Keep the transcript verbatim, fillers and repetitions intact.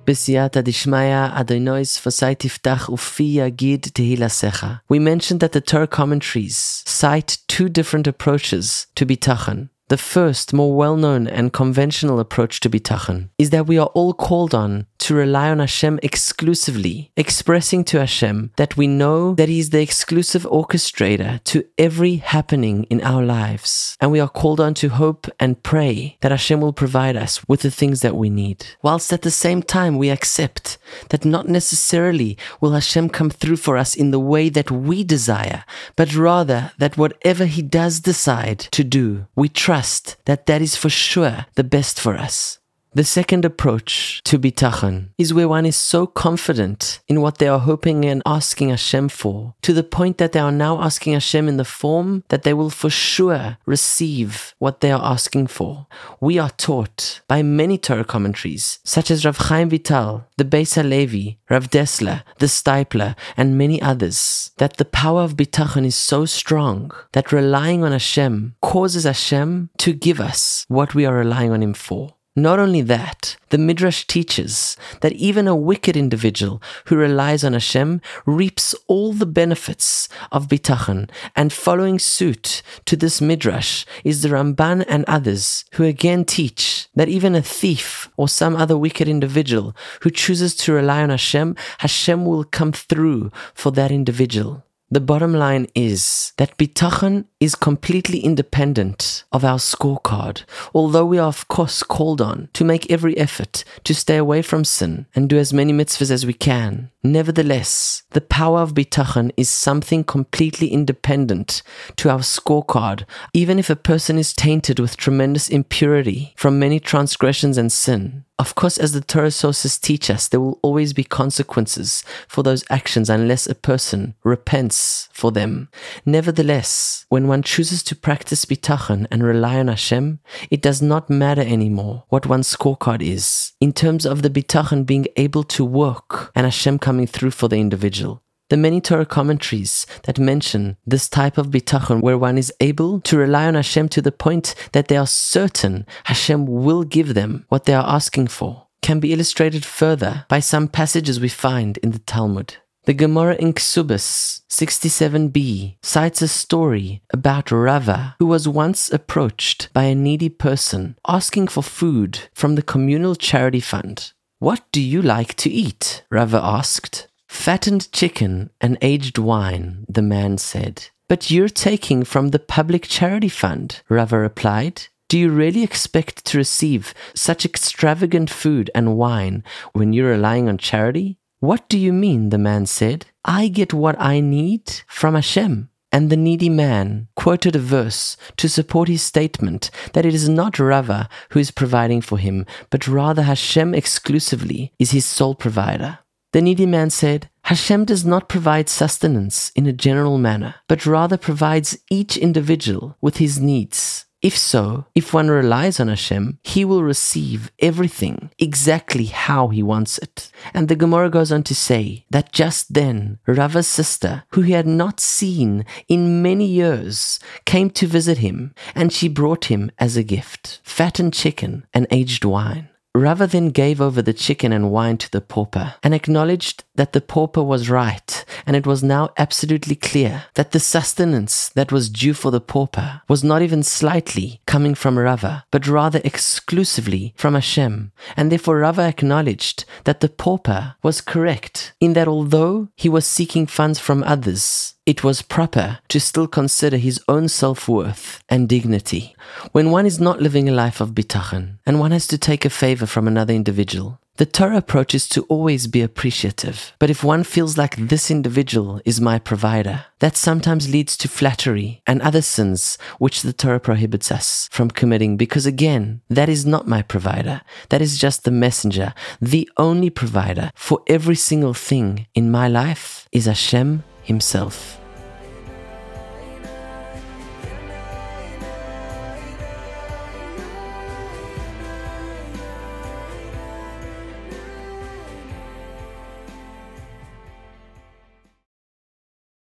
B'siyata dishmaya Adonai sfasai tiftach ufi yagid tehilasecha. We mentioned that the Torah commentaries cite two different approaches to bitachon. The first, more well-known and conventional approach to bitachon is that we are all called on to rely on Hashem exclusively, expressing to Hashem that we know that He is the exclusive orchestrator to every happening in our lives, and we are called on to hope and pray that Hashem will provide us with the things that we need, whilst at the same time we accept that not necessarily will Hashem come through for us in the way that we desire, but rather that whatever He does decide to do, we trust that that is for sure the best for us. The second approach to bitachon is where one is so confident in what they are hoping and asking Hashem for, to the point that they are now asking Hashem in the form that they will for sure receive what they are asking for. We are taught by many Torah commentaries, such as Rav Chaim Vital, the Beis HaLevi, Rav Dessler, the Stipler, and many others, that the power of bitachon is so strong that relying on Hashem causes Hashem to give us what we are relying on Him for. Not only that, the Midrash teaches that even a wicked individual who relies on Hashem reaps all the benefits of bitachon, and following suit to this Midrash is the Ramban and others who again teach that even a thief or some other wicked individual who chooses to rely on Hashem, Hashem will come through for that individual. The bottom line is that bitachon is completely independent of our scorecard, although we are of course called on to make every effort to stay away from sin and do as many mitzvahs as we can. Nevertheless, the power of bitachon is something completely independent to our scorecard, even if a person is tainted with tremendous impurity from many transgressions and sin. Of course, as the Torah sources teach us, there will always be consequences for those actions unless a person repents for them. Nevertheless, when one chooses to practice bitachon and rely on Hashem, it does not matter anymore what one's scorecard is, in terms of the bitachon being able to work and Hashem coming through for the individual. The many Torah commentaries that mention this type of bitachon, where one is able to rely on Hashem to the point that they are certain Hashem will give them what they are asking for, can be illustrated further by some passages we find in the Talmud. The Gemara in Ksubas sixty-seven b cites a story about Rava, who was once approached by a needy person asking for food from the communal charity fund. "What do you like to eat?" Rava asked. "Fattened chicken and aged wine," the man said. "But you're taking from the public charity fund," Rava replied. "Do you really expect to receive such extravagant food and wine when you're relying on charity?" "What do you mean?" the man said. "I get what I need from Hashem." And the needy man quoted a verse to support his statement that it is not Rava who is providing for him, but rather Hashem exclusively is his sole provider. The needy man said, "Hashem does not provide sustenance in a general manner, but rather provides each individual with his needs. If so, if one relies on Hashem, he will receive everything exactly how he wants it." And the Gemara goes on to say that just then, Rava's sister, who he had not seen in many years, came to visit him, and she brought him as a gift fattened chicken and aged wine. Rava then gave over the chicken and wine to the pauper and acknowledged that the pauper was right, and it was now absolutely clear that the sustenance that was due for the pauper was not even slightly coming from Rava, but rather exclusively from Hashem. And therefore Rava acknowledged that the pauper was correct in that although he was seeking funds from others, it was proper to still consider his own self-worth and dignity. When one is not living a life of bitachon and one has to take a favor from another individual, the Torah approach is to always be appreciative. But if one feels like this individual is my provider, that sometimes leads to flattery and other sins which the Torah prohibits us from committing, because again, that is not my provider. That is just the messenger. The only provider for every single thing in my life is Hashem Himself.